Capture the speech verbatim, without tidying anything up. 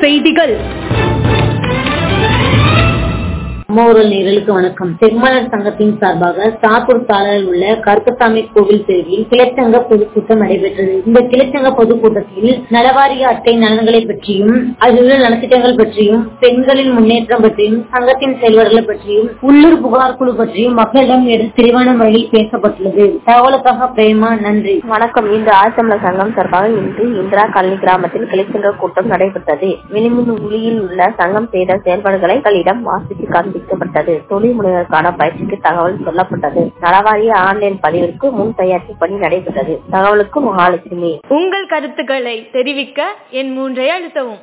செய்திகள். அம்மாவூரல் நேயர்களுக்கு வணக்கம். செம்மலர் சங்கத்தின் சார்பாக சாத்தூர் சாலையில் உள்ள கருப்பசாமி கோவில் தெருவில் கிளைச்சங்க பொதுக்கூட்டம் நடைபெற்றது. இந்த கிளைச்சங்க பொதுக்கூட்டத்தில் நலவாரிய அட்டை நலன்களை பற்றியும், அதில் உள்ள நலத்திட்டங்கள் பற்றியும், பெண்களின் முன்னேற்றம் பற்றியும், சங்கத்தின் செயல்பாடுகளை பற்றியும், உள்ளூர் புகார் குழு பற்றியும் மக்களிடம் எடுத்து தெளிவான முறையில் பேசப்பட்டுள்ளது. தகவலுக்காக பிரேமா. நன்றி. வணக்கம். இன்று ஆழ்த்தமிழர் சங்கம் சார்பாக இன்று இந்திரா காலனி கிராமத்தில் கிளைச்சங்க கூட்டம் நடைபெற்றது. விளிம்பின் ஒளியில் உள்ள சங்கம் செய்த செயல்பாடுகளை மக்களிடம் வாசித்து காண்பி தொழில் முனைவருக்கான பயிற்சிக்கு தகவல் சொல்லப்பட்டது. நலவாரிய ஆன்லைன் பதிவிற்கு முன் தயாரிப்பு பணி நடைபெற்றது. தகவலுக்கு மகாலட்சுமி. உங்கள் கருத்துக்களை தெரிவிக்க என் மூன்றை அழுத்தவும்.